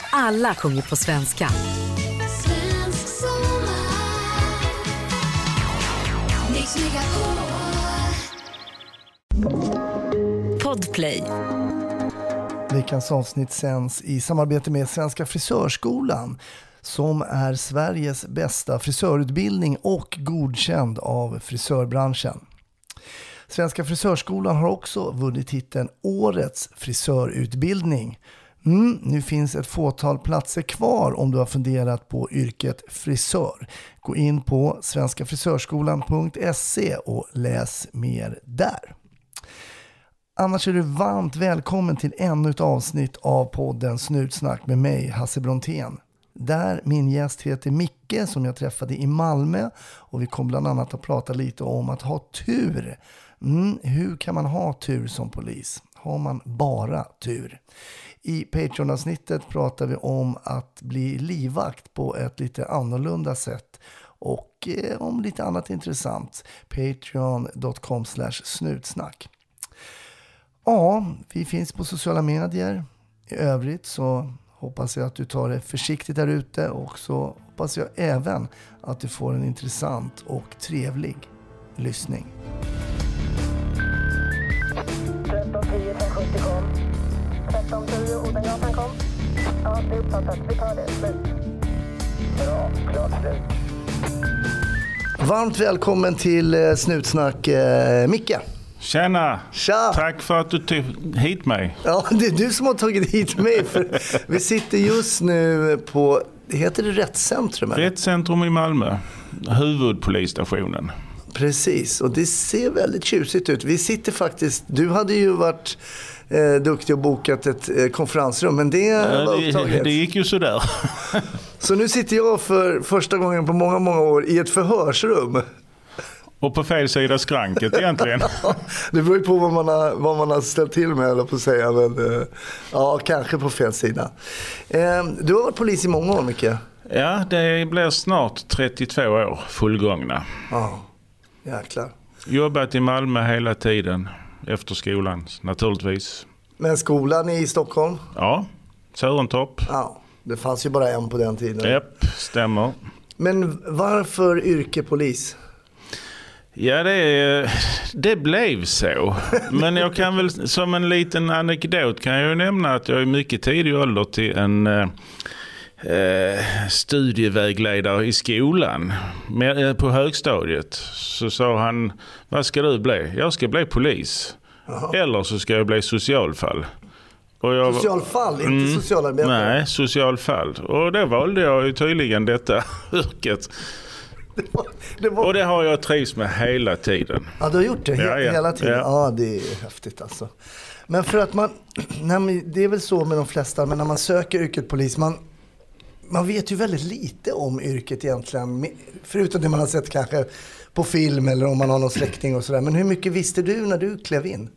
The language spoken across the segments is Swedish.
Alla sjunger på svenska. Podplay. Veckans avsnitt sänds i samarbete med Svenska Frisörskolan, som är Sveriges bästa frisörutbildning och godkänd av frisörbranschen. Svenska Frisörskolan har också vunnit titeln Årets frisörutbildning. Nu finns ett fåtal platser kvar om du har funderat på yrket frisör. Gå in på svenskafrisörskolan.se och läs mer där. Annars är du varmt välkommen till ännu ett avsnitt av podden Snutsnack med mig, Hasse Brontén. Där min gäst heter Micke, som jag träffade i Malmö, och vi kom bland annat att prata lite om att ha tur. Hur kan man ha tur som polis? Har man bara tur? I Patreon-avsnittet pratar vi om att bli livvakt på ett lite annorlunda sätt och om lite annat intressant. Patreon.com/snutsnack. Ja, vi finns på sociala medier. I övrigt så hoppas jag att du tar det försiktigt där ute, och så hoppas jag även att du får en intressant och trevlig lyssning. 1310 570 kom. 1310 Odengatan kom. Ja, det är uppfattat. Vi tar det. Slut. Bra, klart slut. Varmt välkommen till Snutsnack, Micke. Tjena! Tja! Tack för att du tog hit mig. Ja, det är du som har tagit hit mig. För vi sitter just nu på, heter det Rättscentrum? Rättscentrum i Malmö, huvudpolisstationen. Precis, och det ser väldigt tjusigt ut. Vi sitter faktiskt, du hade ju varit duktig och bokat ett konferensrum, men det var upptaget. Det gick ju sådär. Så nu sitter jag för första gången på många, många år i ett förhörsrum. Och på fel sida skranket egentligen. Det beror ju på vad man har ställt till med, eller på att säga. Men, ja, kanske på fel sida. Du har varit polis i många år, Micke. Ja, det blir snart 32 år fullgångna. Ja, jäklar. Jobbat i Malmö hela tiden, efter skolan naturligtvis. Men skolan i Stockholm? Ja, Sörentorp. Ja, det fanns ju bara en på den tiden. Japp, stämmer. Men varför yrkepolis? Ja, det blev så. Men jag kan väl, som en liten anekdot kan jag ju nämna att jag är mycket tidig ålder till en studievägledare i skolan på högstadiet. Så sa han, vad ska du bli? Jag ska bli polis. Aha. Eller så ska jag bli socialfall. Och socialfall, inte socialarbetare? Nej, socialfall. Och då valde jag ju tydligen detta yrket. Och det har jag trivs med hela tiden. Ja, du har gjort det hela tiden. Ja, det är häftigt alltså. Men för att det är väl så med de flesta, men när man söker yrket polis, man vet ju väldigt lite om yrket egentligen, förutom det man har sett kanske på film eller om man har någon släkting och sådär. Men hur mycket visste du när du klev in?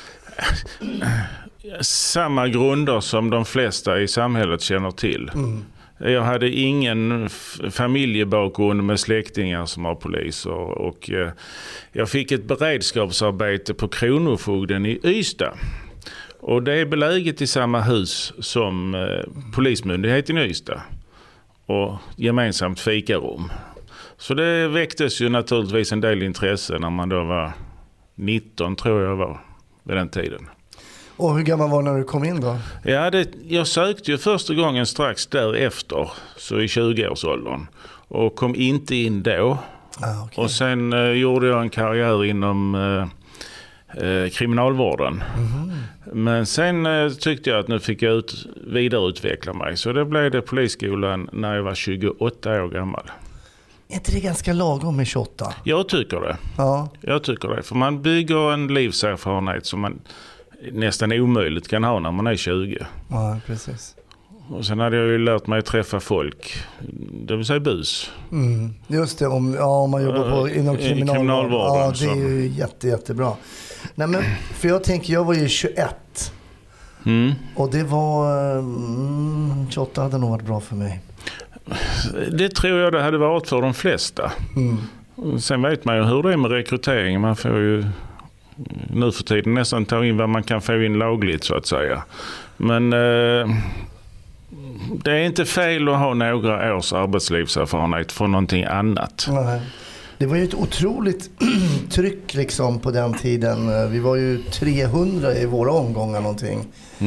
Samma grunder som de flesta i samhället känner till. Jag hade ingen familjebakgrund med släktingar som var poliser, och jag fick ett beredskapsarbete på Kronofogden i Ystad. Och det är beläget i samma hus som polismyndigheten i Ystad, och gemensamt fikarum. Så det väcktes ju naturligtvis en del intresse när man då var 19, tror jag var, vid den tiden. Och hur gammal var när du kom in då? Ja, jag sökte ju första gången strax därefter, så i 20-årsåldern. Och kom inte in då. Okay. Och sen gjorde jag en karriär inom kriminalvården. Men sen tyckte jag att nu fick jag vidareutveckla mig. Så det blev det polisskolan när jag var 28 år gammal. Är inte det ganska lagom med 28? Jag tycker det. Ja. Jag tycker det. För man bygger en livserfarenhet som man nästan omöjligt kan ha när man är 20. Ja, precis. Och sen hade jag ju lärt mig att träffa folk, det vill säga bus. Just det, om man jobbar inom kriminalvården. Ja, det är ju jättebra. Nej, men för jag var ju 21. Och det var 28 hade nog varit bra för mig. Det tror jag det hade varit för de flesta. Sen vet man ju hur det är med rekrytering. Man får ju nu för tiden nästan ta in vad man kan få in lagligt, så att säga. Men det är inte fel att ha några års arbetslivserfarenhet från någonting annat. Nej. Det var ju ett otroligt tryck liksom på den tiden. Vi var ju 300 i våra omgångar någonting.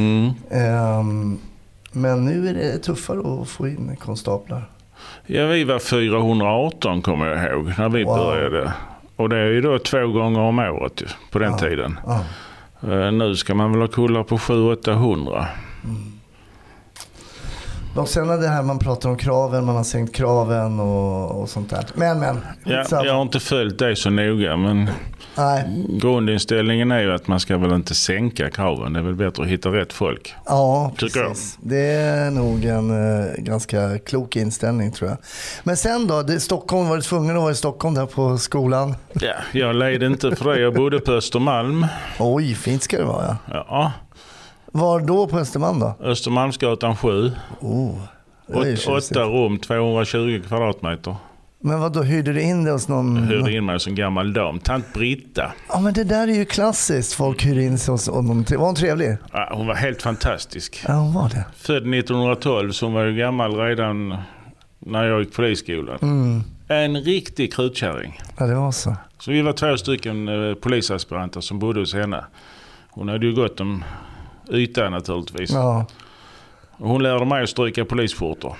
Men nu är det tuffare att få in konstaplar. Ja, vi var 418 kommer jag ihåg när vi började. Och det är ju då 2 gånger om året på den tiden. Nu ska man väl ha kullar på 700-800. Och sen är det här man pratar om kraven, man har sänkt kraven och sånt där. Men jag har inte följt det så noga, men grundinställningen är ju att man ska väl inte sänka kraven. Det är väl bättre att hitta rätt folk. Ja, precis. Det är nog en ganska klok inställning tror jag. Men sen då, Stockholm, var du tvungen att vara i Stockholm där på skolan? Ja, jag led inte för det. Jag bodde på Östermalm. Oj, fint ska det vara. Ja. Var då på Östermalm då? Östermalmsgatan 7. 8 rum, 220 kvadratmeter. Men vad då, hyrde du in det hos någon? Jag hyrde in mig som gammal dam, tant Britta. Ja, men det där är ju klassiskt. Folk hyr in sig hos någon. Var hon trevlig? Ja, hon var helt fantastisk. Ja, hon var det. Född 1912, så hon var ju gammal redan när jag gick polisskolan. En riktig krutkärring. Ja, det var så. Så vi var 2 stycken polisaspiranter som bodde hos henne. Hon hade ju gått om yta naturligtvis. Ja. Hon lärde mig att stryka polisskjortor.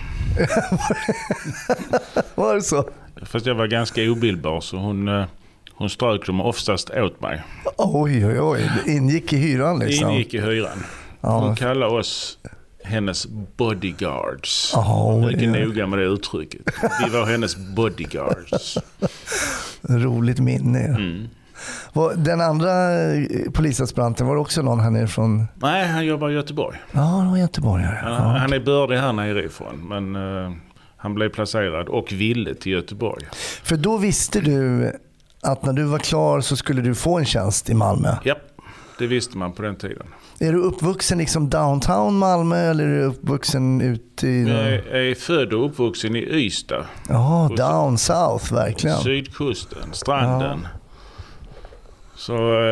Var det så? Fast jag var ganska obildbar, så hon strök dem oftast åt mig. Oj. Det ingick i hyran liksom. Ingick i hyran. Hon kallade oss hennes bodyguards. Mycket noga med det uttrycket. Vi var hennes bodyguards. Roligt minne. Den andra polisaspiranten, var det också någon här nerifrån? Nej, han jobbar i Göteborg. Ja, det var göteborgare. Han är bördig här nerifrån, men han blev placerad och ville till Göteborg. För då visste du att när du var klar så skulle du få en tjänst i Malmö? Ja, det visste man på den tiden. Är du uppvuxen liksom downtown Malmö eller är du uppvuxen ute i... Jag är född och uppvuxen i Ystad. Ja, down south verkligen. Sydkusten, stranden. Ja. Så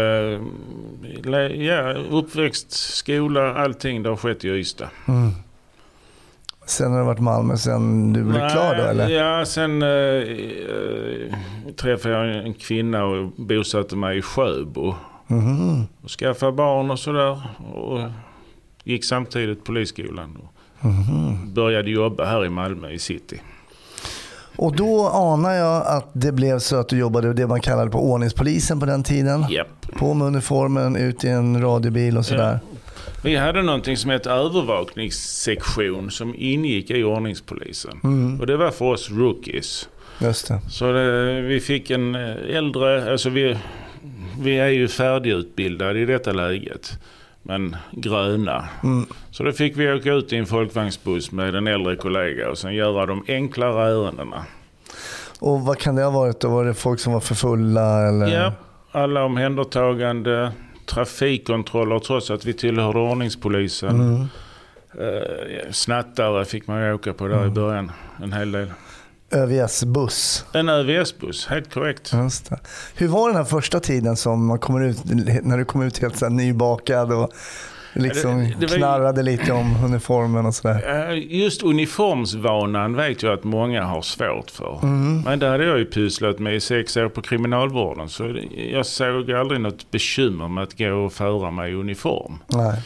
uppväxt, skola, allting det har skett i Ystad. Sen har det varit Malmö sen du blev klar då eller? Ja, sen träffade jag en kvinna och bosatte mig i Sjöbo. Och skaffade barn och sådär. Och gick samtidigt polisskolan. Och började jobba här i Malmö i city. Och då anar jag att det blev så att du jobbade det man kallade på ordningspolisen på den tiden. Yep. På med uniformen, ut i en radiobil och sådär. Ja. Vi hade någonting som heter övervakningssektion som ingick i ordningspolisen. Och det var för oss rookies. Just det. Så vi fick en äldre, alltså vi är ju färdigutbildade i detta läget. Men gröna. Så då fick vi åka ut i en folkvagnsbuss med en äldre kollega och sen göra de enklare ärendena. Och vad kan det ha varit då? Var det folk som var för fulla? Eller? Ja, alla omhändertagande, trafikkontroller trots att vi tillhörde ordningspolisen. Snattare fick man ju åka på där i början, en hel del. ÖVS-buss. En ÖVS-buss, helt korrekt. Just det. Hur var den här första tiden som man kommer ut, när du kom ut helt så här nybakad och liksom knarrade lite om uniformen och sådär? Just uniformsvanan vet jag att många har svårt för. Men det hade jag ju pysslat med i 6 år på kriminalvården, så jag såg aldrig något bekymmer med att gå och föra mig i uniform. Nej.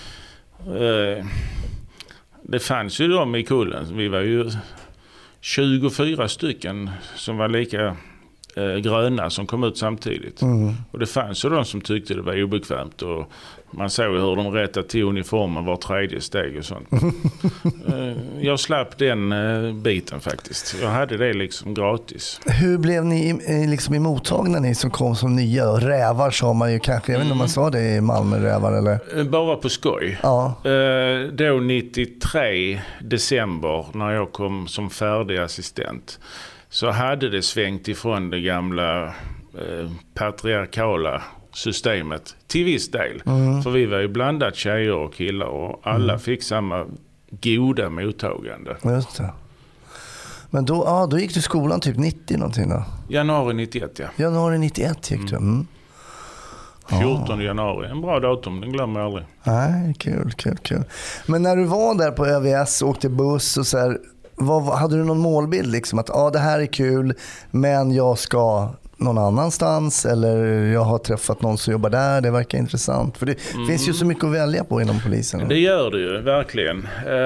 Det fanns ju de i kullen, vi var ju 24 stycken som var lika gröna som kom ut samtidigt. Och det fanns ju de som tyckte det var obekvämt och man såg hur de rättade till uniformen var 3:e steg och sånt. Jag slapp den biten faktiskt. Jag hade det liksom gratis. Hur blev ni liksom mottagna, ni som kom som nya? Rävar sa man ju kanske, jag vet inte om man sa det i Malmö, rävar eller? Bara på skoj. Ja. Då 93 december när jag kom som färdig assistent så hade det svängt ifrån det gamla patriarkala systemet till viss del. För vi var ju blandat tjejer och killar och alla fick samma goda mottagande. Just det. Men då gick du skolan typ 90 någonting då? Januari 91, ja. Januari 91 gick du. 14 januari. En bra datum, den glömmer jag aldrig. Nej, kul. Men när du var där på ÖVS och åkte buss och så här, hade du någon målbild liksom att det här är kul men jag ska någon annanstans eller jag har träffat någon som jobbar där, det verkar intressant för det finns ju så mycket att välja på inom polisen. Det gör det ju, verkligen.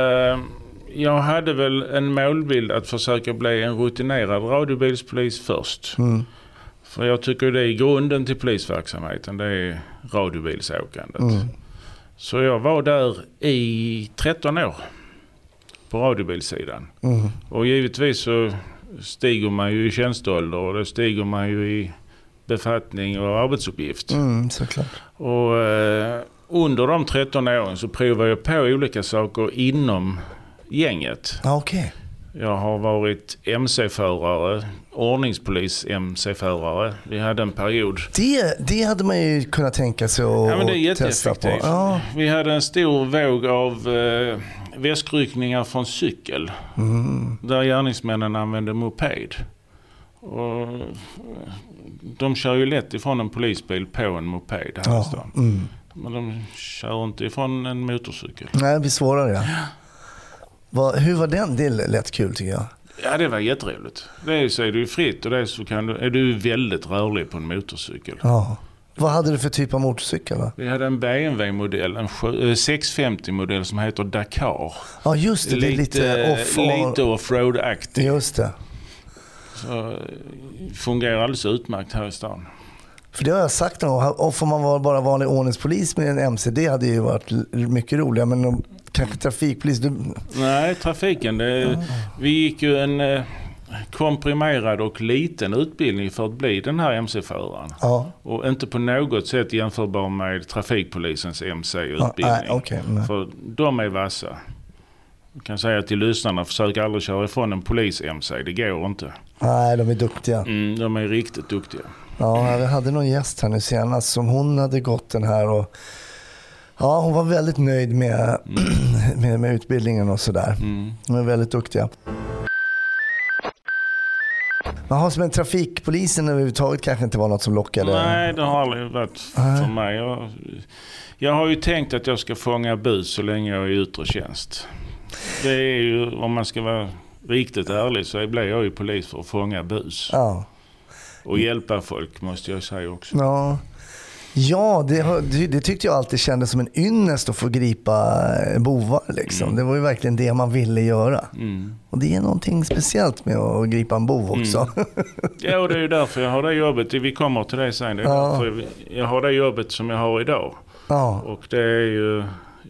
Jag hade väl en målbild att försöka bli en rutinerad radiobilspolis först. För jag tycker det är grunden till polisverksamheten, det är radiobilsåkandet. Så jag var där i 13 år på radiobilsidan. Och givetvis så stiger man ju i tjänsteålder och då stiger man ju i befattning och arbetsuppgift. Såklart. Och under de 13 åren så provar jag på olika saker inom gänget. Okej. Jag har varit MC-förare, ordningspolis MC-förare. Vi hade en period. Det hade man ju kunnat tänka sig att testa på. Ja. Vi hade en stor våg av väskryckningar från cykel. Där gärningsmännen använde moped. Och de kör ju lätt ifrån en polisbil på en moped här i stan. Men de kör inte ifrån en motorcykel. Nej, det blir svårare. Ja. Hur var den? Det lät kul tycker jag. Ja, det var jätteroligt. Så är du fritt och så är du väldigt rörlig på en motorcykel. Ja. Vad hade du för typ av motorcykel då? Vi hade en BMW-modell, en 650-modell som heter Dakar. Ja, just det. Det är lite off-road-aktigt. Just det. Så fungerar alldeles utmärkt här i stan. För det har jag sagt någon gång. Och får man vara bara vanlig ordningspolis med en MC, det hade ju varit mycket roligare. Men kanske trafikpolis... Nej, trafiken. Vi gick ju en komprimerad och liten utbildning för att bli den här MC-föraren. Ja. Och inte på något sätt jämförbar med trafikpolisens MC-utbildning. För de är vassa. Jag kan säga till lyssnarna, försök aldrig köra ifrån en polis-MC. Det går inte. Nej, de är duktiga. De är riktigt duktiga. Ja, vi hade någon gäst här nu senast som hon hade gått den här och ja, hon var väldigt nöjd med utbildningen och sådär. De är väldigt duktiga. Man har som en trafikpolisen överhuvudtaget kanske inte var något som lockade. Nej, det har aldrig varit för mig. Jag har ju tänkt att jag ska fånga bus så länge jag är i yttre tjänst. Det är ju, om man ska vara riktigt ärlig så blir jag ju polis för att fånga bus. Ja. Och hjälpa folk måste jag säga också. Ja, det tyckte jag alltid kändes som en ynnest att få gripa bovar liksom. Det var ju verkligen det man ville göra. Och det är någonting speciellt med att gripa en bov också. Ja, och det är ju därför jag har det jobbet. Vi kommer till det sen. Det är därför jag har det jobbet som jag har idag. Och det är ju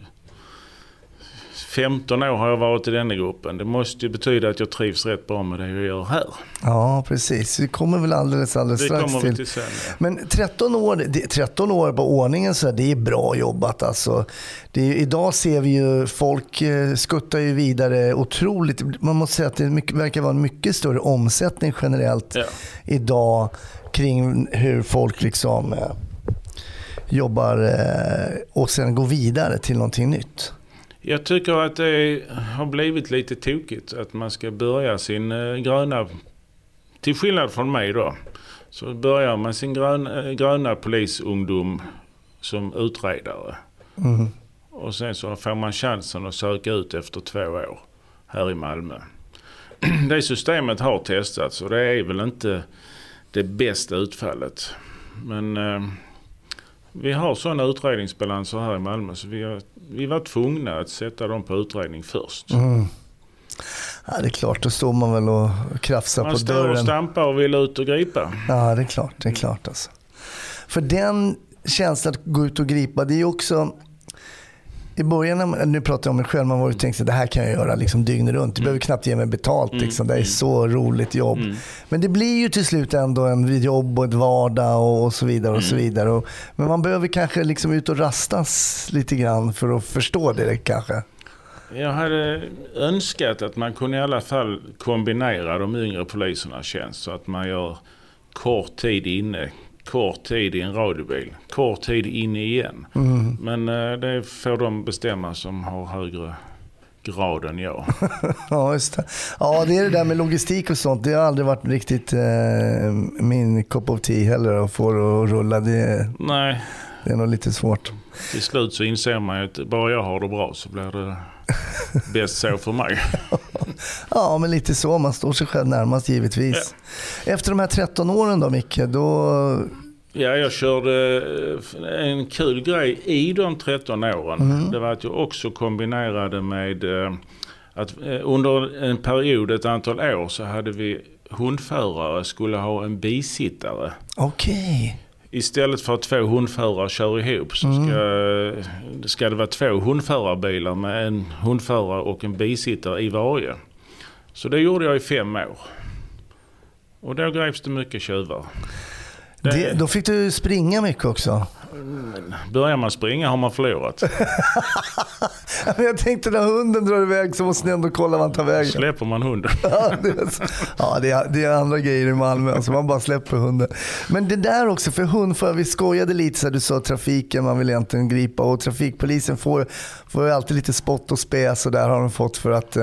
15 år har jag varit i denna gruppen. Det måste ju betyda att jag trivs rätt bra med det jag gör här. Ja, precis. Vi kommer väl alldeles strax till sen, ja. Men 13 år på ordningen så det är bra jobbat alltså. Idag ser vi ju folk skuttar ju vidare otroligt. Man måste säga att det verkar vara en mycket större omsättning generellt idag kring hur folk liksom jobbar och sen går vidare till någonting nytt. Jag tycker att det har blivit lite tokigt att man ska börja sin gröna, till skillnad från mig då, så börjar man sin gröna polisungdom som utredare. Och sen så får man chansen att söka ut efter 2 år här i Malmö. Det systemet har testats och det är väl inte det bästa utfallet. Men vi har sådana utredningsbalanser här i Malmö så vi var tvungna att sätta dem på utredning först. Ja, det är klart, då står man väl och krafsar på dörren. Man står och stampar och vill ut och gripa. Ja, det är klart alltså. För den känslan att gå ut och gripa, det är ju också... I början, nu pratar jag om mig själv, man var ju tänkt att det här kan jag göra liksom dygnet runt. Du behöver knappt ge mig betalt, liksom. Det är så roligt jobb. Men det blir ju till slut ändå en jobb och ett vardag och så vidare och så vidare. Men man behöver kanske liksom ut och rastas lite grann för att förstå det kanske. Jag hade önskat att man kunde i alla fall kombinera de yngre polisernas tjänst så att man gör kort tid inne, kort tid i en radiobil, kort tid inne igen. Men det får de bestämma som har högre grad än jag. Ja, just det. Ja, det är det där med logistik och sånt. Det har aldrig varit riktigt min cup of tea heller att få det att rulla. Nej. Det är nog lite svårt. Till slut så inser man ju att bara jag har det bra så blir det bäst så för mig. Ja, men lite så. Man står sig själv närmast givetvis. Ja. Efter de här 13 åren då, Micke, då... Ja, jag körde en kul grej i de 13 åren. Det var att jag också kombinerade med att under en period, ett antal år, så hade vi hundförare skulle ha en bisittare. Okej. Istället för att 2 hundförare kör ihop så ska det vara 2 hundförarbilar med en hundförare och en bisittare i varje. Så det gjorde jag i 5 år. Och då greps det mycket tjuvar. Då fick du springa mycket också. Börjar man springa har man förlorat. Jag tänkte när hunden drar iväg så måste ni ändå kolla vad han tar vägen. Släpper man hunden. Det är andra grejer i Malmö. Alltså man bara släpper hunden. Men det där också för hund, för vi skojade lite så här, du sa trafiken man vill egentligen gripa och trafikpolisen får ju alltid lite spott och späs och där har de fått för att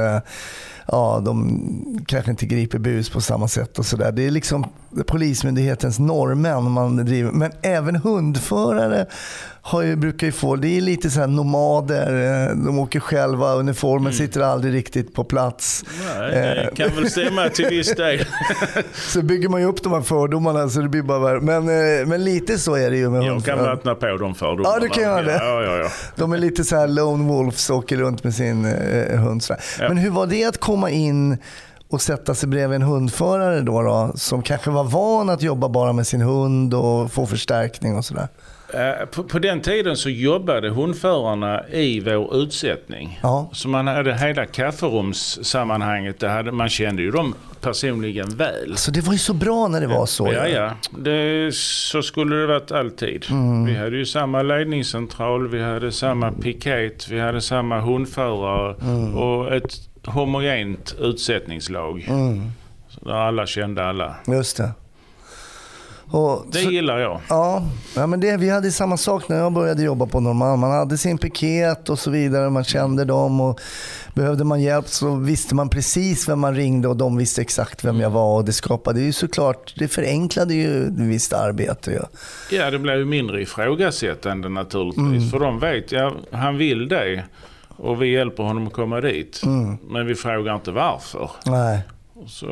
de kanske inte griper bus på samma sätt och sådär. Det är liksom polismyndighetens normen man driver. Men även hundförare brukar ju få, det är lite så här nomader, de åker själva, uniformen sitter aldrig riktigt på plats. Nej, det kan väl stämma till viss del. Så bygger man ju upp de här fördomarna så det blir bara värre. Men lite så är det ju med hundförare. Jag kan vattna på de fördomarna. Ja, det kan jag det. Ja. De är lite så här lone wolves och åker runt med sin hund. Ja. Men hur var det att komma in och sätta sig bredvid en hundförare då som kanske var van att jobba bara med sin hund och få förstärkning och sådär? På den tiden så jobbade hundförarna i vår utsättning. Ja. Så man hade hela kafferumssammanhanget. Man kände ju dem personligen väl. Så det var ju så bra när det var så. Ja. Så skulle det varit alltid. Vi hade ju samma ledningscentral, vi hade samma piket, vi hade samma hundförare och ett homogent utsättningslag. Så där alla kände alla. Just det. Det gillar jag. Ja, men vi hade samma sak när jag började jobba på Norrmalm. Man hade sin piket och så vidare. Man kände dem och behövde man hjälp så visste man precis vem man ringde och de visste exakt vem jag var. Och det skapade ju såklart, det förenklade ju visst arbete. Ja, det blev ju mindre ifrågasättande naturligtvis. För de vet, han vill det och vi hjälper honom att komma dit. Men vi frågar inte varför. Nej. Så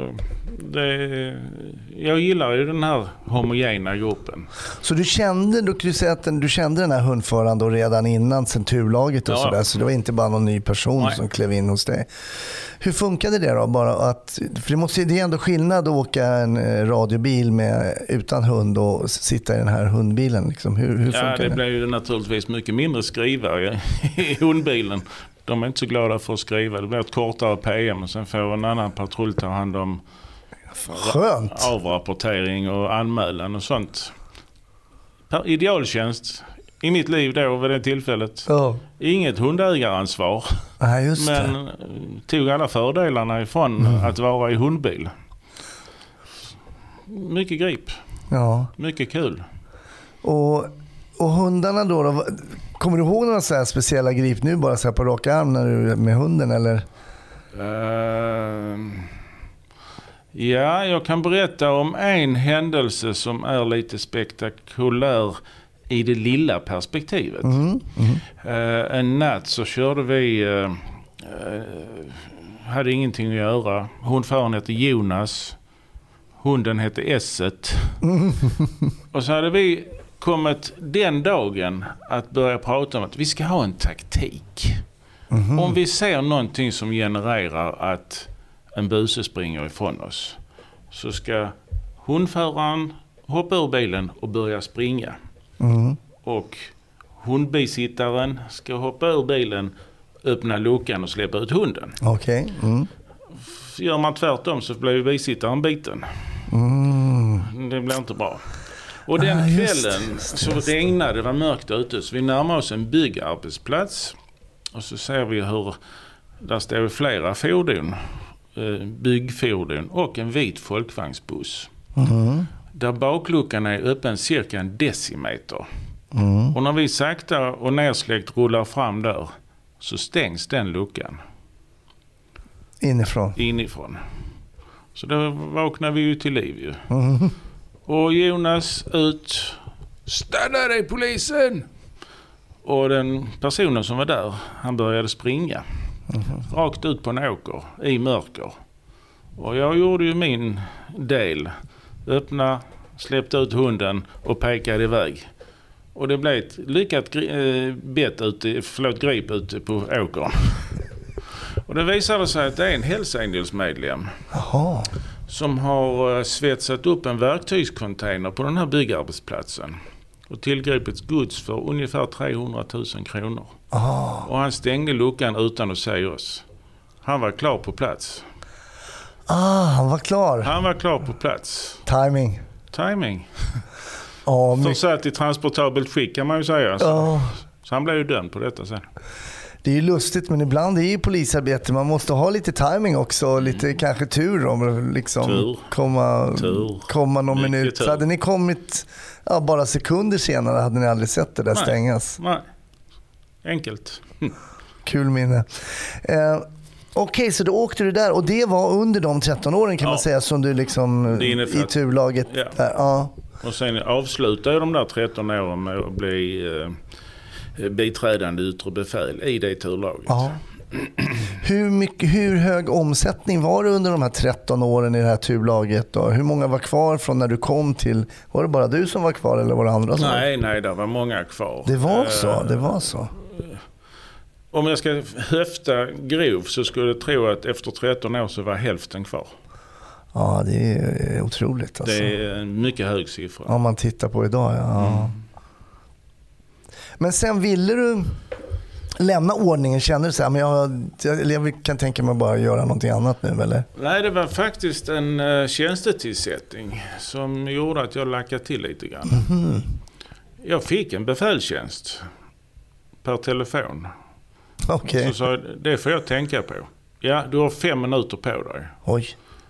jag gillar ju den här homogena gruppen. Så du kände den här hundföraren då redan innan centurlaget och sådär, så det var inte bara någon ny person som klev in hos dig. Hur funkade det då? För det är ändå skillnad att åka en radiobil utan hund och sitta i den här hundbilen. Liksom. Hur funkar det? Det blir ju naturligtvis mycket mindre skrivare i hundbilen. De är inte så glada för att skriva. Det blir ett kortare PM och sen får en annan patrull ta hand om avrapportering och anmälan och sånt. Idealtjänst i mitt liv då vid det tillfället. Inget hundägaransvar. Men tog alla fördelarna ifrån att vara i hundbil. Mycket grip. Ja. Mycket kul. Och hundarna då, kommer du ihåg några så här speciella grip nu bara så här på raka arm när du är med hunden eller? Ja, jag kan berätta om en händelse som är lite spektakulär i det lilla perspektivet. En natt så körde vi, hade ingenting att göra. Hundföraren hette Jonas, hunden hette Esset. Och så hade vi kommit den dagen att börja prata om att vi ska ha en taktik. Om vi ser någonting som genererar att en buse springer ifrån oss så ska hundföraren hoppa ur bilen och börja springa. Och hundbisittaren ska hoppa ur bilen, öppna luckan och släppa ut hunden. Okej. Gör man tvärtom så blir bisittaren biten. Det blir inte bra. Och den kvällen så regnade, det var mörkt ute, så vi närmar oss en byggarbetsplats och så ser vi hur där står flera fordon, byggfordon och en vit folkvagnsbuss. Där bakluckan är öppen cirka 1 decimeter. Och när vi sakta och nersläckt rullar fram där så stängs den luckan. Inifrån. Så då vaknade vi ju till liv ju. Och Jonas ut. Stanna dig polisen! Och den personen som var där, han började springa. Rakt ut på en åker i mörker. Och jag gjorde ju min del. Öppna, släppte ut hunden och pekade iväg. Och det blev ett lyckat grip ute på åkern. Och det visade sig att det är en Hells Angels-medlem. Jaha. Som har svetsat upp en verktygscontainer på den här byggarbetsplatsen. Och tillgripit gods för ungefär 300 000 kronor. Och han stängde luckan utan att säga oss. Han var klar på plats. Han var klar. Han var klar på plats. Timing. Försatt i transportabelt skick kan man ju säga. Så han blev ju dömd på detta sen. Det är ju lustigt, men ibland är ju polisarbete. Man måste ha lite timing också. Lite kanske tur om liksom komma någon minut. Så hade ni kommit bara sekunder senare hade ni aldrig sett det där stängas. Nej. Enkelt. Kul minne. Okej, så då åkte du där. Och det var under de 13 åren kan man säga som du liksom i turlaget. Ja. Där. Ja. Och sen avslutade jag de där 13 åren med att bli biträdande yttre befäl i det turlaget. Ja. Hur hög omsättning var det under de här 13 åren i det här turlaget då? Hur många var kvar från när du kom till? Var det bara du som var kvar eller var det andra som Nej, det var många kvar. Det var så. Om jag ska höfta grov så skulle jag tro att efter 13 år så var hälften kvar. Ja, det är otroligt alltså. Det är en mycket hög siffra. Om man tittar på idag, Men sen ville du lämna ordningen, kände du så här, men jag kan tänka mig bara göra någonting annat nu, eller? Nej, det var faktiskt en tjänstetillsättning som gjorde att jag lackade till lite grann. Jag fick en befälstjänst per telefon. Okej. Så sa jag, det får jag tänka på. Ja, du har 5 minuter på dig. Oj.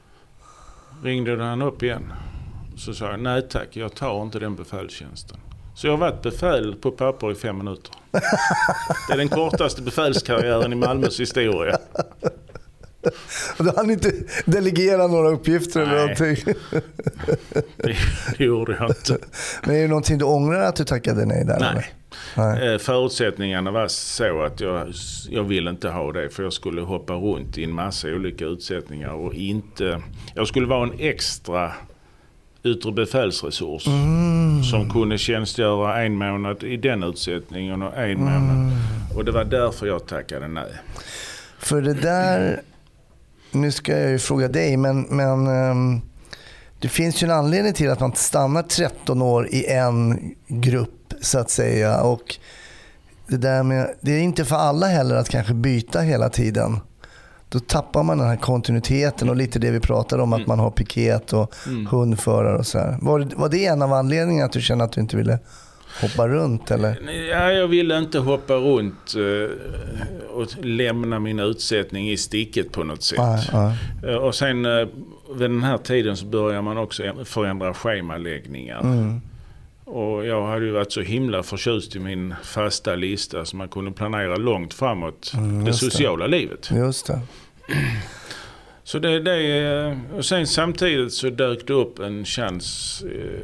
Ringde han upp igen. Så sa jag, nej tack, jag tar inte den befälstjänsten. Så jag har varit befäl på papper i 5 minuter. Det är den kortaste befälskarriären i Malmös historia. Och då hann inte delegera några uppgifter eller någonting. Det gjorde jag inte. Men är det någonting du ångrar att du tackade nej där? Nej. Förutsättningarna var så att jag ville inte ha det, för jag skulle hoppa runt i en massa olika utsättningar och jag skulle vara en extra yttre befälsresurs som kunde tjänstgöra 1 månad i den utsättningen och 1 månad. Och det var därför jag tackade nej. För det där, nu ska jag ju fråga dig, men det finns ju en anledning till att man stannar 13 år i en grupp så att säga, och det är inte för alla heller att kanske byta hela tiden. Då tappar man den här kontinuiteten och lite det vi pratade om, att man har piket och hundförare och så här. Var det en av anledningarna att du kände att du inte ville hoppa runt, eller? Ja, jag ville inte hoppa runt och lämna min utsättning i sticket på något sätt. Och sen vid den här tiden så börjar man också förändra schemaläggningar. Och jag hade ju varit så himla förtjust i min fasta lista så man kunde planera långt framåt det sociala livet. Just det. Så och sen samtidigt så dök det upp en chans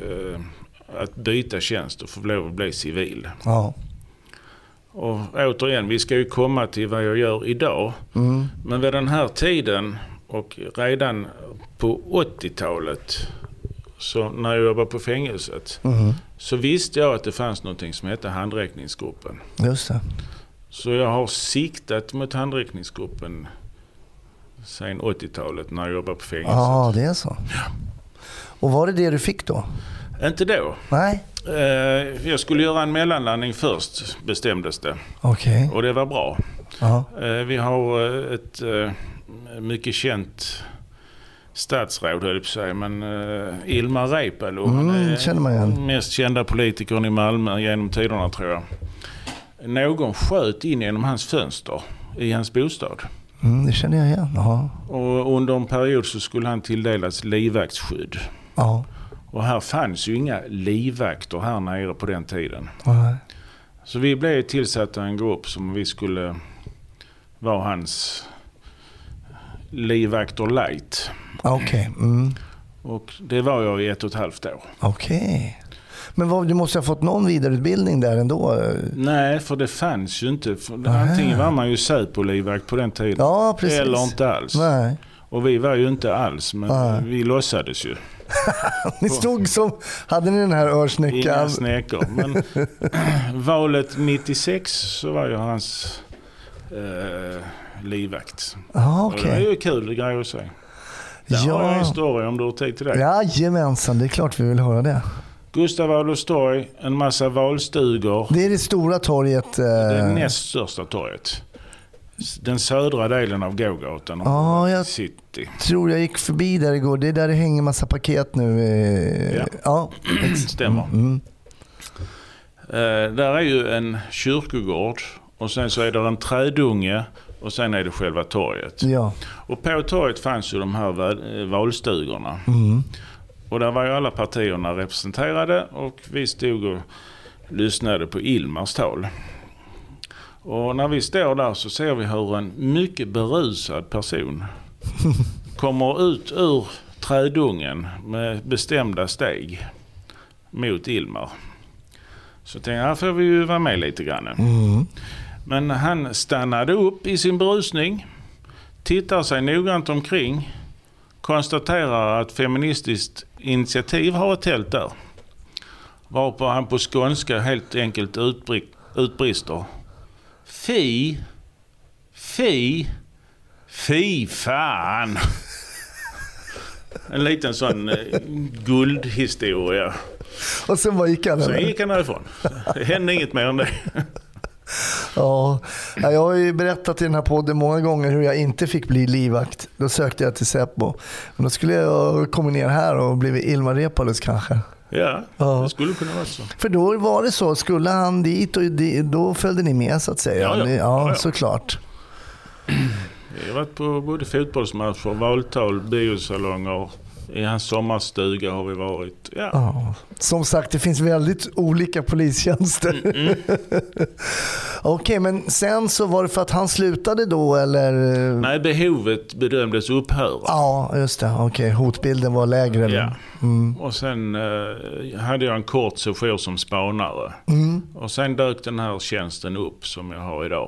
att byta tjänst och få lov att bli civil. Ja. Och återigen, vi ska ju komma till vad jag gör idag. Men vid den här tiden och redan på 80-talet, så när jag jobbade på fängelset, så visste jag att det fanns någonting som hette handräckningsgruppen. Just det. Så jag har siktat mot handräckningsgruppen sen 80-talet när jag jobbade på fängelset. Ja, det är så. Ja. Och var det du fick då? Inte då. Nej. Jag skulle göra en mellanlandning först, bestämdes det. Okej. Och det var bra. Vi har ett mycket känt statsråd, höll jag på sig, men Ilmar Reepalu, känner man igen. Mest kända politikern i Malmö genom tiderna, tror jag. Någon sköt in genom hans fönster i hans bostad. Det känner jag igen. Aha. Och under en period så skulle han tilldelas livvaktsskydd. Ja. Och här fanns ju inga livvakter här nere på den tiden. Nej. Så vi blev tillsatta en grupp som vi skulle vara hans livvakter light. Okej. Mm. Och det var jag i 1,5 år. Okej. Men du måste ha fått någon vidareutbildning där ändå? Nej, för det fanns ju inte. Antingen var man ju Säpo-livvakt på den tiden. Ja, precis. Eller inte alls. Nej. Och vi var ju inte alls, men vi låtsades ju. Ni stod som, hade ni den här örsnäckan? Inga snäckor. Men valet 96 så var ju hans livvakt. Ja, okej. Det är ju kul grej att säga. Där har jag en historia om du har tid till det. Jajamensan, det är klart vi vill höra det. Gustav Adolfs torg, en massa valstugor. Det är det stora torget. Det är näst största torget. Den södra delen av gågatan jag city. Tror jag gick förbi där igår. Det är där det hänger massa paket nu. Ja, stämmer. Där är ju en kyrkogård och sen så är det en trädunge och sen är det själva torget. Ja. Och på torget fanns ju de här valstugorna. Och där var ju alla partierna representerade och vi stod och lyssnade på Ilmars tal. Och när vi står där så ser vi hur en mycket berusad person kommer ut ur trädungen med bestämda steg mot Ilmar. Så tänkte jag, här får vi ju vara med lite grann. Men han stannade upp i sin brusning, tittar sig noggrant omkring, konstaterar att Feministiskt initiativ har ett tält där. Varpå han på skånska helt enkelt utbrister: Fy fan. En liten sån guldhistoria. Och sen vad gick han? Sen gick han därifrån. Det hände inget mer än det. Ja, jag har ju berättat i den här podden många gånger hur jag inte fick bli livvakt. Då sökte jag till Säpo. Men då skulle jag komma ner här och blivit Ilmar Reepalus kanske. Ja, det skulle kunna vara så. För då var det så, skulle han dit och då följde ni med så att säga. Ja, såklart. Jag har varit på både fotbollsmatcher, valtal, biosalonger. I hans sommarstuga har vi varit. Ja. Som sagt, det finns väldigt olika polistjänster. Okej, men sen så var det för att han slutade då, eller? Nej, behovet bedömdes upphöra. Ja, just det. Okej, hotbilden var lägre. Ja. Och sen hade jag en kort session som spanare. Och sen dök den här tjänsten upp som jag har idag.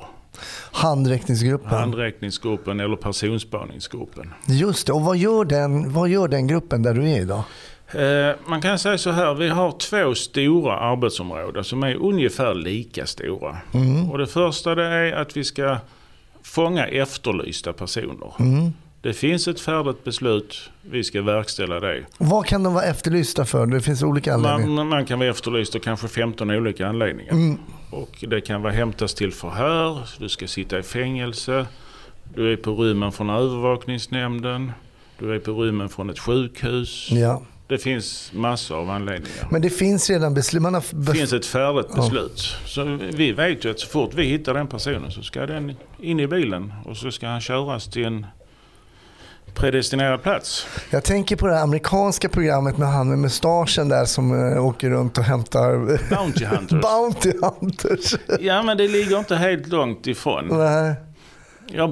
Handräckningsgruppen eller personspaningsgruppen. Just det, och vad gör den gruppen där du är idag? Man kan säga så här, vi har 2 stora arbetsområden som är ungefär lika stora. Och det första det är att vi ska fånga efterlysta personer. Det finns ett färdigt beslut, vi ska verkställa det. Vad kan de vara efterlysta för? Det finns olika anledningar. Man kan vara efterlysta kanske 15 olika anledningar. Och det kan vara hämtas till förhör, du ska sitta i fängelse, du är på rummen från övervakningsnämnden, du är på rummen från ett sjukhus. Ja. Det finns massor av anledningar. Men det finns redan beslut. Det finns ett färdigt beslut. Så vi vet ju att så fort vi hittar den personen så ska den in i bilen och så ska han köras till en predestinerad plats. Jag tänker på det amerikanska programmet med han med mustaschen där som åker runt och hämtar Bounty Hunters. Ja, men det ligger inte helt långt ifrån. Nej. Jag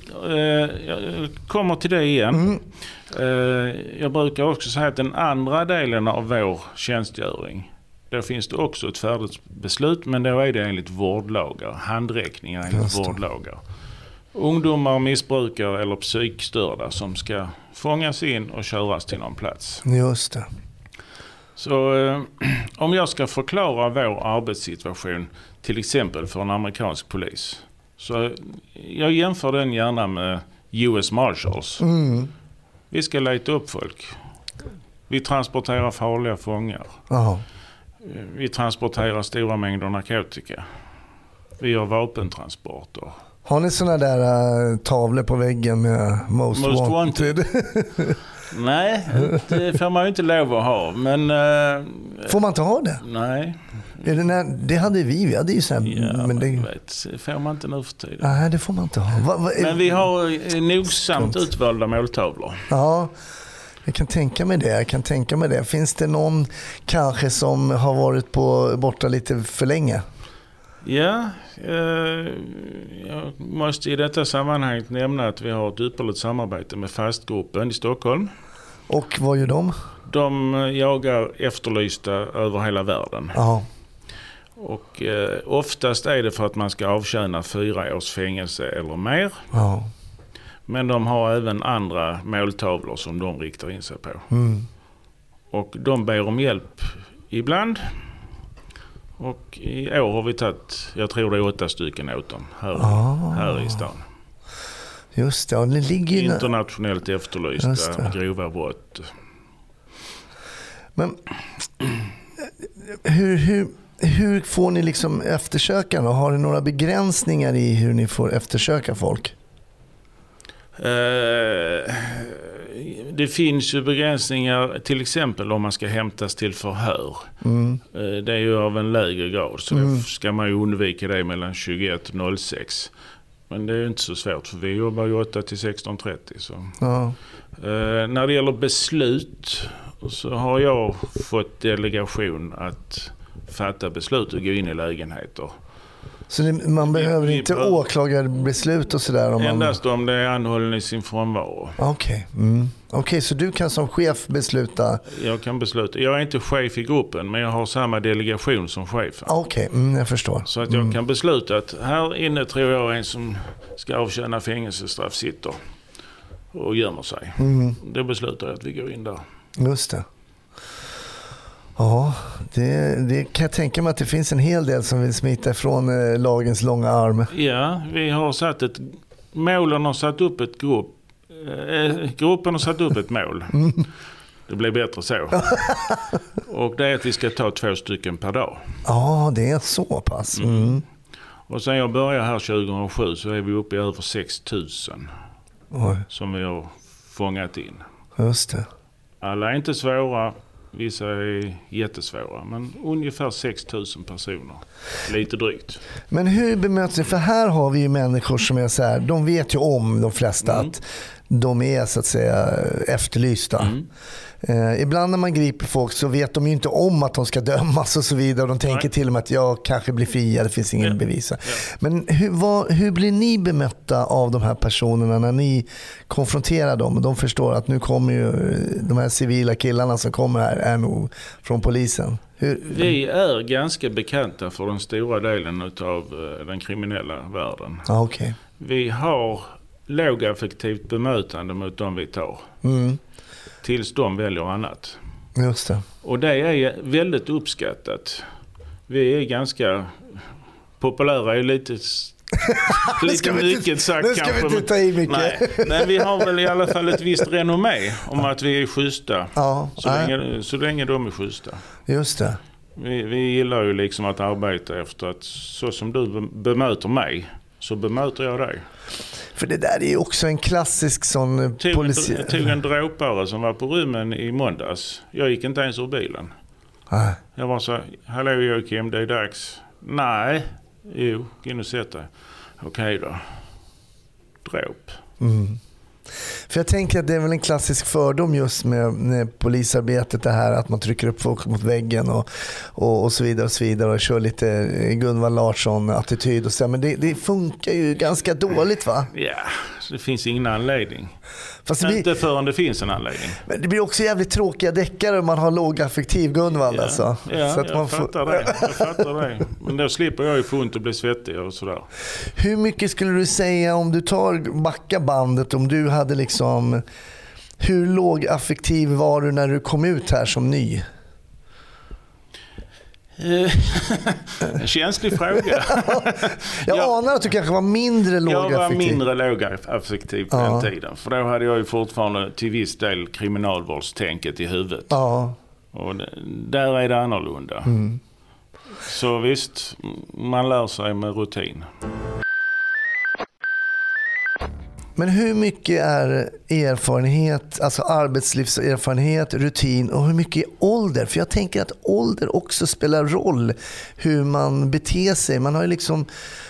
kommer till det igen. Jag brukar också säga att den andra delen av vår tjänstgöring, där finns det också ett färdigt beslut, men då är det enligt vårdlagar, handräckningar enligt vårdlagar. Ungdomar, missbrukare eller psykstörda som ska fångas in och köras till någon plats. Just det. Så om jag ska förklara vår arbetssituation till exempel för en amerikansk polis, så jag jämför den gärna med US Marshals. Vi ska leta upp folk. Vi transporterar farliga fångar. Vi transporterar stora mängder narkotika. Vi gör vapentransporter. Har ni såna där tavlor på väggen med Most wanted? Nej, det får man ju inte lov att ha. Men, får man inte ha det? Nej. Det hade vi hade ju så här, men det får man inte nu för tiden. Nej, det får man inte ha. Men vi har nogsamt utvalda måltavlor. Ja, jag kan tänka mig det. Finns det någon kanske som har varit borta lite för länge? Ja, jag måste i detta sammanhang nämna att vi har ett ypperligt samarbete med Fastgruppen i Stockholm. Och vad gör de? De jagar efterlysta över hela världen. Ja. Och oftast är det för att man ska avtjäna 4 års fängelse eller mer. Ja. Men de har även andra måltavlor som de riktar in sig på. Och de ber om hjälp ibland. Och i år har vi tagit, jag tror det är 8 stycken åt dem här i stan. Just det, och det ligger ju... Internationellt efterlysta grova brott. Men hur får ni liksom eftersöka då? Har ni några begränsningar i hur ni får eftersöka folk? Det finns ju begränsningar, till exempel om man ska hämtas till förhör. Det är ju av en lägre grad, så då ska man ju undvika det mellan 21 och 06. Men det är ju inte så svårt, för vi jobbar ju 8 till 16:30. Så. Ja. När det gäller beslut så har jag fått delegation att fatta beslut och gå in i lägenheter. Så man behöver inte åklagarbeslut och sådär? Endast om det är anhållen i sin frånvaro. Okej. Okej, så du kan som chef besluta? Jag kan besluta. Jag är inte chef i gruppen, men jag har samma delegation som chefen. Okej, jag förstår. Så att jag kan besluta att här inne tror jag en som ska avtjäna fängelsestraff sitter och gömmer sig. Det beslutar jag att vi går in där. Just det. Ja, det kan jag tänka mig att det finns en hel del som vill smita ifrån lagens långa arm. Ja, vi har satt gruppen har satt upp ett mål. Det blir bättre så. Och det är att vi ska ta 2 stycken per dag. Ja, det är så pass. Och sen jag började här 2007 så är vi uppe i över 6 000 som vi har fångat in. Just det. Alla är inte svåra. Vissa är jättesvåra, men ungefär 6 000 personer. Lite drygt. Men hur bemöts ni? För här har vi ju människor som är så här, de vet ju om de flesta att de är så att säga efterlysta. Ibland när man griper folk så vet de ju inte om att de ska dömas och så vidare. De tänker till och med att jag kanske blir fri, det finns ingen bevis. Men hur blir ni bemötta av de här personerna när ni konfronterar dem? Och de förstår att nu kommer ju de här civila killarna som kommer här är nog från polisen. Vi är ganska bekanta för den stora delen av den kriminella världen. Okay. Vi har lågaffektivt bemötande mot dem vi tar. Tills de väljer annat. Just det. Och det är väldigt uppskattat. Vi är ganska populära, är lite mycket sagt. Nu ska vi inte ta i mycket. Nej, men vi har väl i alla fall ett visst renommé om att vi är schyssta. Ja, så länge de är schyssta. Just det. Vi gillar ju liksom att arbeta efter att så som du bemöter mig så bemöter jag dig. För det där är ju också en klassisk sån policy. Jag tog en dråpare som var på rummen i måndags. Jag gick inte ens ur bilen. Jag var så, hallå Joakim, det är dags. Nej, jo, in och sätt dig. Okej då. Dråp. För jag tänker att det är väl en klassisk fördom just med polisarbetet, det här att man trycker upp folk mot väggen och så vidare och kör lite Gunvald Larsson-attityd och så. Men det funkar ju ganska dåligt, va? Ja, det finns ingen anledning. Fast inte förrän det finns en anledning. Men det blir också jävligt tråkiga deckare om man har lågaffektiv Gunvald. Alltså. Ja, så att jag fattar det. Men då slipper jag ju få ont och bli svettig och sådär. Hur mycket skulle du säga om du backar bandet, om du hade liksom, hur lågaffektiv var du när du kom ut här som ny? En känslig fråga. jag anar att du kanske var mindre lågaffektiv. Jag var mindre lågaffektiv på den tiden. För då hade jag ju fortfarande till viss del kriminalvårdstänket i huvudet. Ja. Och där är det annorlunda. Så visst, man lär sig med rutin. Men hur mycket är erfarenhet, alltså arbetslivserfarenhet, rutin, och hur mycket är ålder? För jag tänker att ålder också spelar roll, hur man beter sig. Man har ju liksom,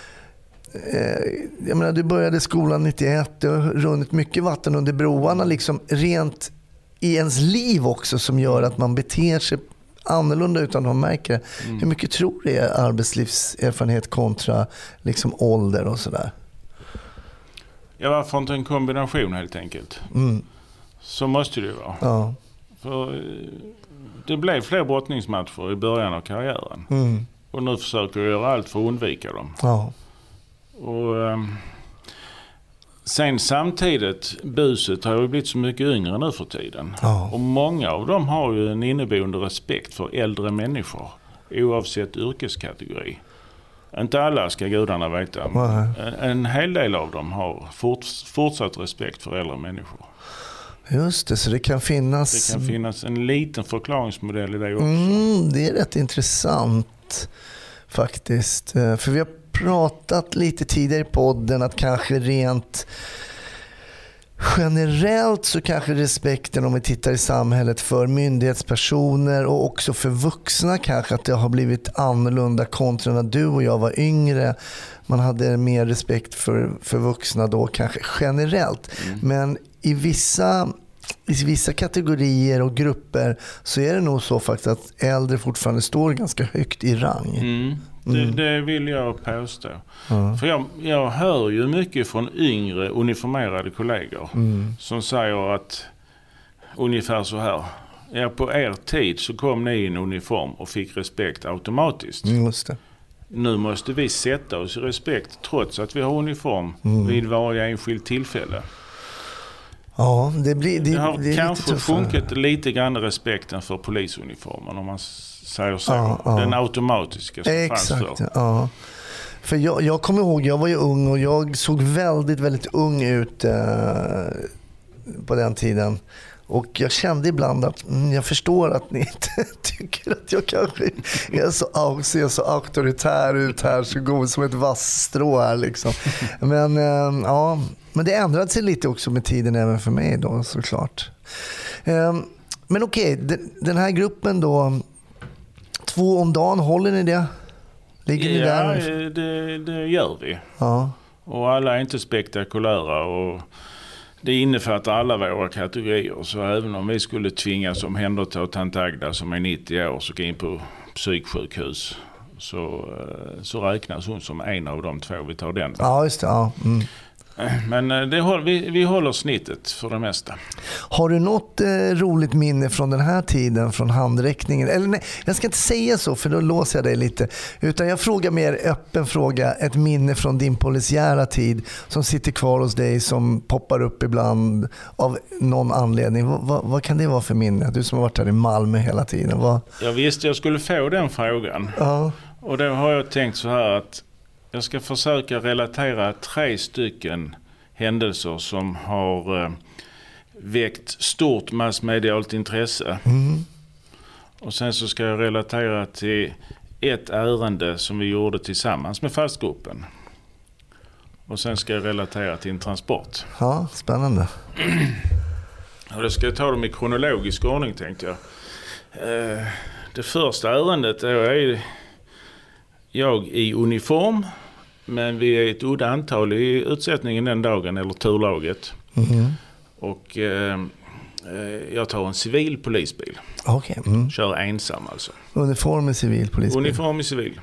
jag menar, du började skolan 91, du har runnit mycket vatten under broarna liksom, rent i ens liv också, som gör att man beter sig annorlunda utan de märker det. Hur mycket tror du är arbetslivserfarenhet kontra liksom ålder och sådär? Ja, varför inte en kombination helt enkelt? Så måste det ju vara. Ja. För det blev fler brottningsmatcher i början av karriären. Och nu försöker jag göra allt för att undvika dem. Ja. Och sen samtidigt, buset har ju blivit så mycket yngre nu för tiden. Ja. Och många av dem har ju en inneboende respekt för äldre människor, oavsett yrkeskategori. Inte alla ska gudarna veta. En hel del av dem har fortsatt respekt för äldre människor. Just det, så det kan finnas... Det kan finnas en liten förklaringsmodell i det också. Det är rätt intressant faktiskt. För vi har pratat lite tidigare i podden att kanske rent generellt så kanske respekten, om vi tittar i samhället, för myndighetspersoner och också för vuxna kanske, att det har blivit annorlunda kontra när du och jag var yngre. Man hade mer respekt för vuxna då kanske generellt. Men i vissa kategorier och grupper så är det nog så faktiskt att äldre fortfarande står ganska högt i rang. Det vill jag påstå. För jag hör ju mycket från yngre uniformerade kollegor som säger att ungefär så här: ja, på er tid så kom ni i en uniform och fick respekt automatiskt. Just det. Nu måste vi sätta oss i respekt trots att vi har uniform vid varje enskilt tillfälle. Ja, det har kanske sjunkit lite grann respekten för polisuniformen, om man säger så. Den automatiska som exakt, fanns förr. Ja. För jag kommer ihåg, jag var ju ung och jag såg väldigt, väldigt ung ut på den tiden. Och jag kände ibland att jag förstår att ni inte tycker att jag kanske ser så auktoritär ut här, så god som ett vassstrå här liksom. Men det ändrade sig lite också med tiden även för mig då, såklart. Men okej, den här gruppen då, 2 om dagen, håller ni det? Ligger ni där? Ja, det gör vi. Ja. Och alla är inte spektakulära och det innefattar alla våra kategorier. Så även om vi skulle tvingas omhänderta tant Agda som är 90 år så gå in på psyksjukhus, så räknas hon som en av de 2. Vi tar den. Ja, just det. Ja. Men vi håller snittet för det mesta. Har du något roligt minne från den här tiden, från handräckningen? Eller nej, jag ska inte säga så för då låser jag dig lite. Utan jag frågar mer öppen fråga, ett minne från din polisiära tid som sitter kvar hos dig, som poppar upp ibland av någon anledning. Vad kan det vara för minne? Du som har varit här i Malmö hela tiden. Jag visste jag skulle få den frågan. Ja. Och då har jag tänkt så här att jag ska försöka relatera 3 stycken händelser som har väckt stort massmedialt intresse. Och sen så ska jag relatera till ett ärende som vi gjorde tillsammans med fastgruppen. Och sen ska jag relatera till en transport. Ja, spännande. Och då ska jag ta dem i kronologisk ordning, tänkte jag. Det första ärendet är jag i uniform, men vi är ett udda antal i utsättningen den dagen, eller turlaget. Och jag tar en civil polisbil. Okay. Kör ensam alltså. Uniform i civil polisbil? Uniform i civil.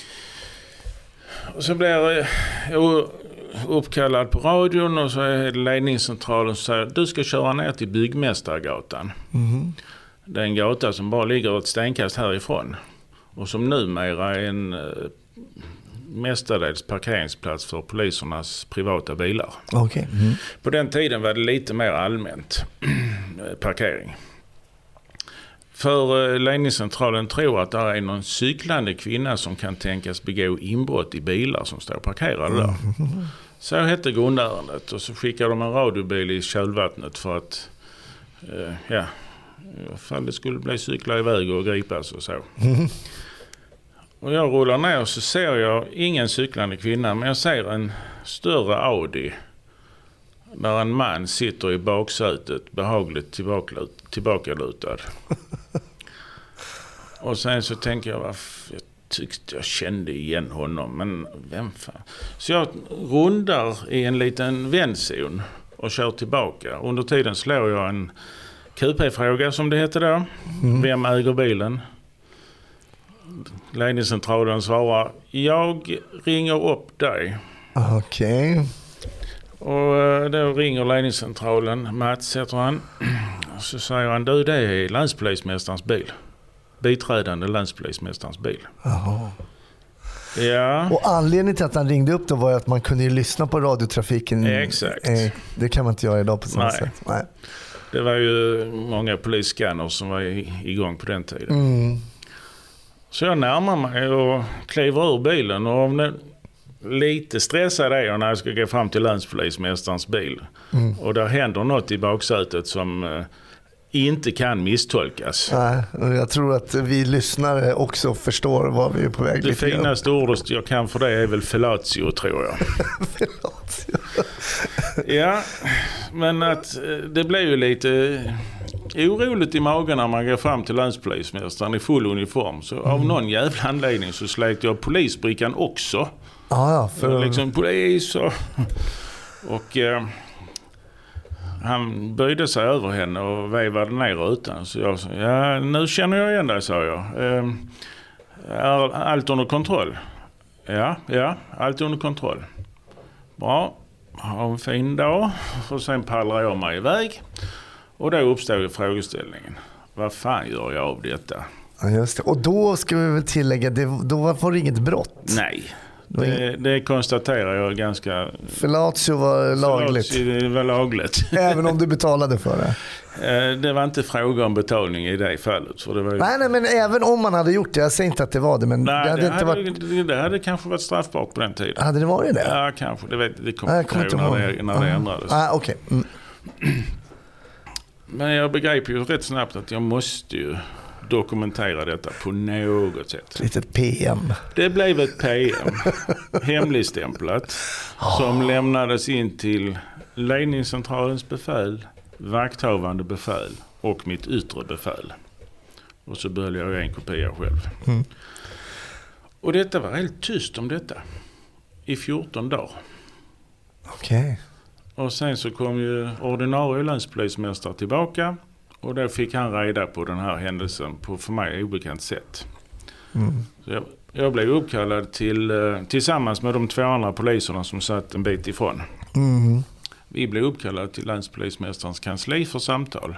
Och så blir jag uppkallad på radion och så är det ledningscentralen som säger: du ska köra ner till Byggmästargatan. Det är en gata som bara ligger ett stenkast härifrån. Och som numera är en mestadels parkeringsplats för polisernas privata bilar. Okay. På den tiden var det lite mer allmänt parkering. För ledningscentralen tror att det är någon cyklande kvinna som kan tänkas begå inbrott i bilar som står parkerade där. Så hette grundärendet, och så skickade de en radiobil i kölvattnet för att ifall det skulle bli cykla iväg och gripas och så. Och jag rullar ner och så ser jag ingen cyklande kvinna, men jag ser en större Audi där en man sitter i baksätet behagligt tillbakalutad. Och sen så tänker jag tyckte jag kände igen honom, men vem fan? Så jag rundar i en liten vändzon och kör tillbaka. Under tiden slår jag en QP-fråga som det heter då. Vem äger bilen? Ledningscentralen svarar, jag ringer upp dig. Okej. Och då ringer ledningscentralen, Mats heter han. Så säger han, du det är länspolismästarens bil. Biträdande länspolismästarens bil. Jaha. Ja. Och anledningen till att han ringde upp då var att man kunde ju lyssna på radiotrafiken. Exakt. Det kan man inte göra idag på samma sätt. Nej. Det var ju många polisscanners som var igång på den tiden. Så jag närmar mig och kliver ur bilen och lite stressad är jag när jag ska gå fram till länspolismästarens bil. Och där händer något i baksätet som inte kan misstolkas. Nej, jag tror att vi lyssnare också förstår vad vi är på väg. Det finaste ordet jag kan för det är väl fellatio, tror jag. Fellatio. Ja, men att det blir ju lite oroligt i magen när man går fram till länspolismästaren i full uniform. Så av någon jävla anledning så släckte jag polisbrickan också. Ja, för liksom polis och han böjde sig över henne och vevade ner rutan. Så jag sa, ja, nu känner jag igen dig, sa jag. Är allt under kontroll? Ja, allt under kontroll. Bra, ha en fin dag. Och sen pallrar jag mig iväg. Och då uppstår ju frågeställningen. Vad fan gör jag av detta? Ja, just det. Och då ska vi väl tillägga, då var det inget brott. Nej. Det konstaterar jag ganska... Fellatio var lagligt. Det var lagligt. Även om du betalade för det. Det var inte fråga om betalning i det fallet. För det var ju... Nej, men även om man hade gjort det. Jag säger inte att det var det. Men det hade kanske varit straffbart på den tiden. Hade det varit det? Ja, kanske. Det kommer inte ihåg när det ändrades. Okay. Men jag begrepp ju rätt snabbt att jag måste ju dokumentera detta på något sätt. Litet PM. Det blev ett PM, hemligstämplat, som lämnades in till ledningscentralens befäl, vakthavande befäl och mitt yttre befäl. Och så behöll jag en kopia själv. Och detta var helt tyst om detta i 14 dagar. Okej. Och sen så kom ju ordinarie länspolismästare tillbaka. Och då fick han reda på den här händelsen på för mig obekant sätt. Så jag blev uppkallad tillsammans med de 2 andra poliserna som satt en bit ifrån. Vi blev uppkallade till länspolismästarens kansli för samtal.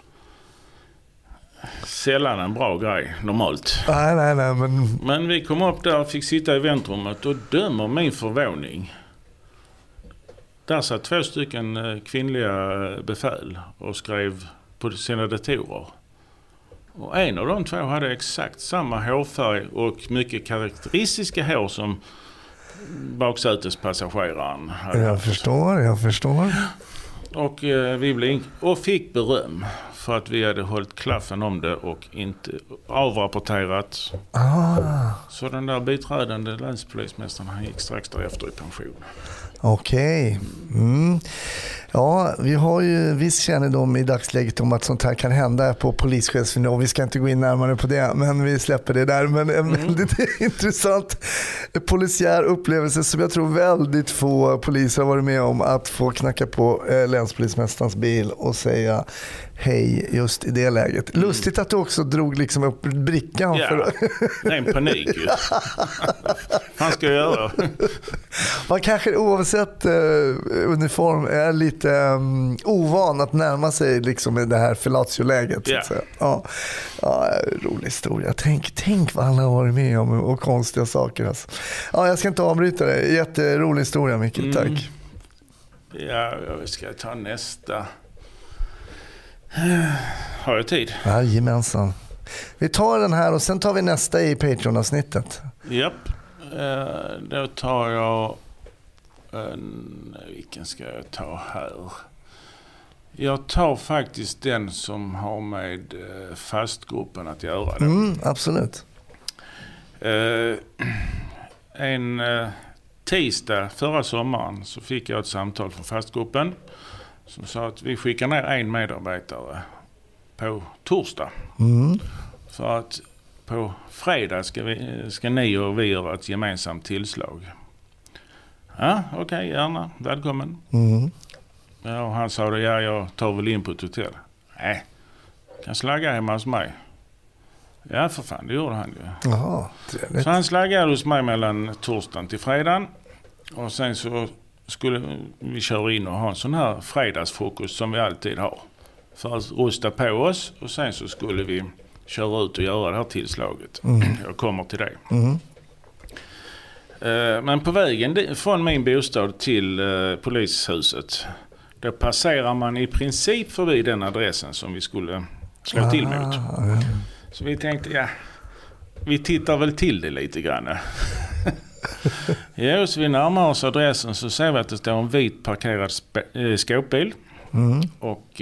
Sällan en bra grej, normalt. Nej, Men vi kom upp där och fick sitta i väntrummet och dömer min förvåning. Där satt 2 stycken kvinnliga befäl och skrev på sina datorer. Och en av de 2 hade exakt samma hårfärg och mycket karaktäristiska hår som baksätespassageraren hade. Jag förstår. Och vi fick beröm för att vi hade hållit klaffen om det och inte avrapporterat. Så den där biträdande länspolismästaren, han gick strax därefter i pension. Okej. Ja, vi har ju viss kännedom i dagsläget om att sånt här kan hända på polischefsnivå. Vi ska inte gå in närmare på det, men vi släpper det där. Men en väldigt intressant polisiär upplevelse som jag tror väldigt få poliser har varit med om, att få knacka på länspolismästarens bil och säga hej just i det läget. Lustigt att du också drog liksom upp brickan. Ja, det är en panik ju. Vad ska jag göra? Man kanske oavsett uniform är lite ovan att närma sig liksom det här fellatio-läget. Ja, rolig historia. Tänk vad alla har varit med om och konstiga saker. Alltså. Ja, jag ska inte avbryta det. Jätterolig historia, Micke. Tack. Ja, jag ska ta nästa. Har jag tid? Jajamensan. Vi tar den här och sen tar vi nästa i Patreon-avsnittet. Japp. Då tar jag... vilken ska jag ta här? Jag tar faktiskt den som har med fastgruppen att göra. Absolut. En tisdag förra sommaren så fick jag ett samtal från fastgruppen som sa att vi skickar ner en medarbetare på torsdag. För att på fredag ska ni och vi göra ett gemensamt tillslag. Ja, okej, gärna. Välkommen. Ja, och han sa det, jag tar väl in på ett hotell. Nej, kan slagga hemma hos mig. Ja, för fan, det gjorde han ju. Jaha, trevligt. Så han slaggade hos mig mellan torsdagen till fredagen. Och sen så skulle vi köra in och ha en sån här fredagsfrukost som vi alltid har. För att rusta på oss. Och sen så skulle vi köra ut och göra det här tillslaget. Jag kommer till det. Men på vägen från min bostad till polishuset, då passerar man i princip förbi den adressen som vi skulle slå till mot. Så vi tänkte, vi tittar väl till det lite grann. Ja, så vi närmar oss adressen så ser vi att det står en vit parkerad skåpbil. Och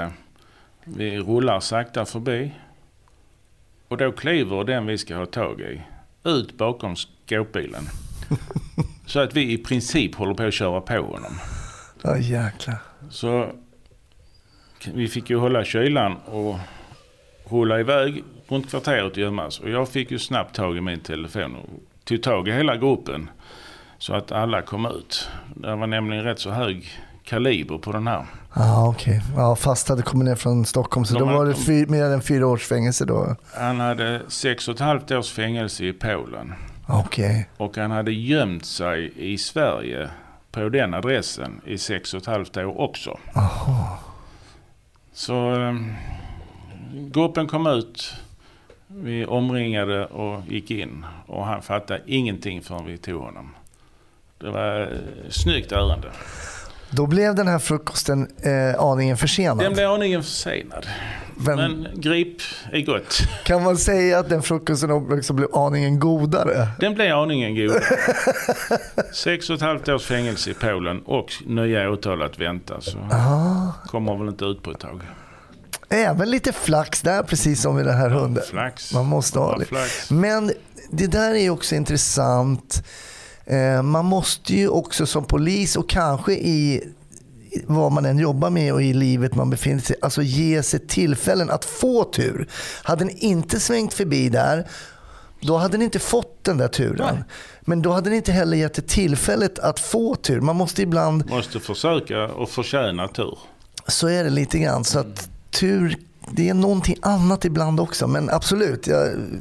vi rullar sakta förbi. Och då kliver den vi ska ha tag i ut bakom skåpbilen. Så att vi i princip håller på att köra på honom. Ja, jäklar. Så vi fick ju hålla kylan och rulla iväg runt kvarteret och gömmas. Och jag fick ju snabbt tag i min telefon och tog tag i hela gruppen så att alla kom ut. Det var nämligen rätt så hög kaliber på den här. Ja, okej. Ja, fast hade kommit ner från Stockholm, så då var det mer än 4 års fängelse då. Han hade 6,5 års fängelse i Polen. Okej. Och han hade gömt sig i Sverige på den adressen i 6,5 år också. Aha. Så gruppen kom ut. Vi omringade och gick in. Och han fattade ingenting förrän vi tog honom. Det var ett snyggt ärende. Då blev den här frukosten aningen försenad. Den blev aningen försenad. Men grip är gott. Kan man säga att den frukosten också blev aningen godare? Den blev aningen godare. 6,5 års fängelse i Polen och nya åtal att vänta. Så kommer väl inte ut på ett tag. Även lite flax där, precis som i den här hunden. Flax. Man måste ha det. Men det där är också intressant. Man måste ju också som polis och kanske i vad man än jobbar med och i livet man befinner sig, alltså ge sig tillfällen att få tur. Hade ni inte svängt förbi där, då hade ni inte fått den där turen. Nej. Men då hade ni inte heller gett det tillfället att få tur. Man måste ibland... Måste försöka och förtjäna tur. Så är det lite grann. Så att tur, det är någonting annat ibland också. Men absolut,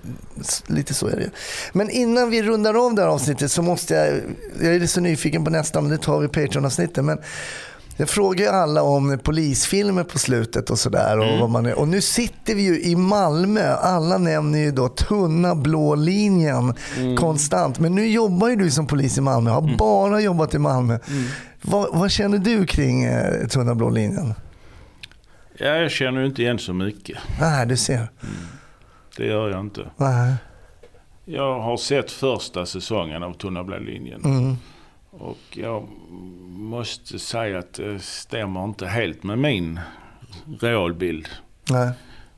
lite så är det. Men innan vi rundar av det här avsnittet så måste jag är så nyfiken på nästa, men det tar vi Patreon-avsnittet. Men jag frågar alla om polisfilmer på slutet och sådär. Och, vad man är. Och nu sitter vi ju i Malmö. Alla nämner ju då tunna blå linjen konstant. Men nu jobbar ju du som polis i Malmö. Har bara jobbat i Malmö. Vad känner du kring tunna blå linjen? Ja, jag känner ju inte igen så mycket. Nej, du ser. Det gör jag inte. Nej. Jag har sett första säsongen av tunna blå linjen. Och jag måste säga att det stämmer inte helt med min realbild. Nej.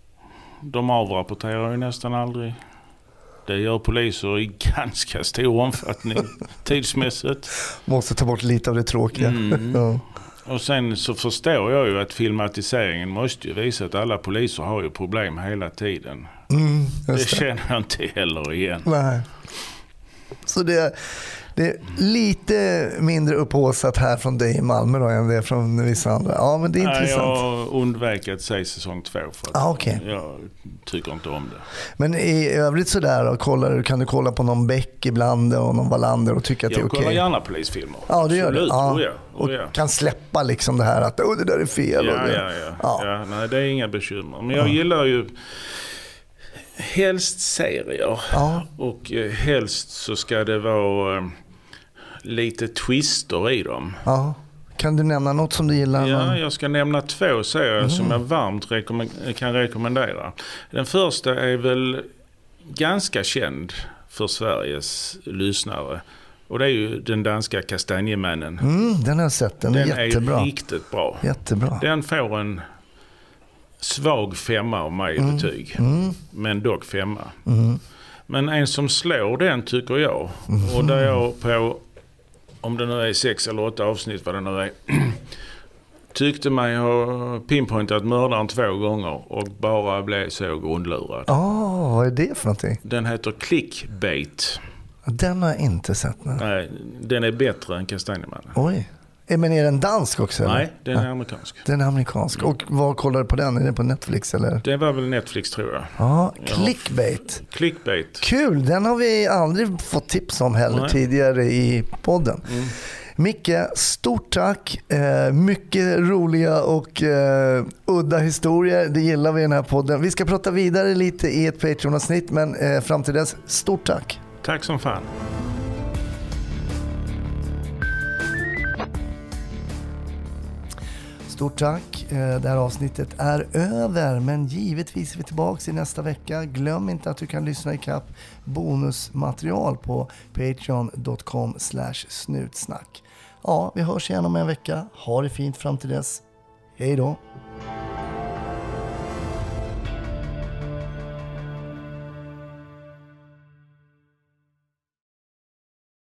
De avrapporterar ju nästan aldrig. Det gör poliser i ganska stor omfattning tidsmässigt. Måste ta bort lite av det tråkiga. Ja. Och sen så förstår jag ju att filmatiseringen måste ju visa att alla poliser har ju problem hela tiden. Det känner jag inte heller igen. Nej. Så det är lite mindre upphåsat här från dig i Malmö då än det från vissa andra. Ja, men det är intressant. Jag undviker att säga säsong 2 för att jag tycker inte om det. Men i övrigt sådär, kan du kolla på någon Beck ibland och någon Wallander och tycka att det är okej? Jag kollar gärna polisfilmer. Ja, det gör du. Ja. Och kan släppa liksom det här att det där är fel. Ja, nej, det är inga bekymmer. Men jag gillar ju helst serier. Ja. Och helst så ska det vara lite twister i dem. Ja. Kan du nämna något som du gillar? Ja, jag ska nämna 2 serier som jag varmt kan rekommendera. Den första är väl ganska känd för Sveriges lyssnare. Och det är ju den danska Kastanjemannen. Den har jag sett, den är jättebra. Är riktigt bra. Jättebra. Den får en svag 5 av mig i betyg. Men dock 5. Men en som slår den tycker jag. Och där jag på, om det nu är 6 eller 8 avsnitt vad det nu är, tyckte mig ha pinpointat mördaren 2 gånger och bara blev så grundlurad. Vad är det för någonting? Den heter Clickbait. Den har jag inte sett. Nej, den är bättre än Kastanjemannen. Oj. Men är den dansk också? Eller? Nej, den är amerikansk. Den är amerikansk. Och vad kollar du på den? Är den på Netflix eller? Det var väl Netflix tror jag. Ja, Clickbait. Clickbait. Kul, den har vi aldrig fått tips om heller tidigare i podden. Micke, stort tack. Mycket roliga och udda historier. Det gillar vi i den här podden. Vi ska prata vidare lite i ett Patreon-avsnitt, men fram till dess, stort tack. Tack som fan. Stort tack. Det här avsnittet är över, men givetvis är vi tillbaka i nästa vecka. Glöm inte att du kan lyssna i kapp bonusmaterial på patreon.com/snutsnack. Ja, vi hörs igen om en vecka. Ha det fint fram till dess. Hej då!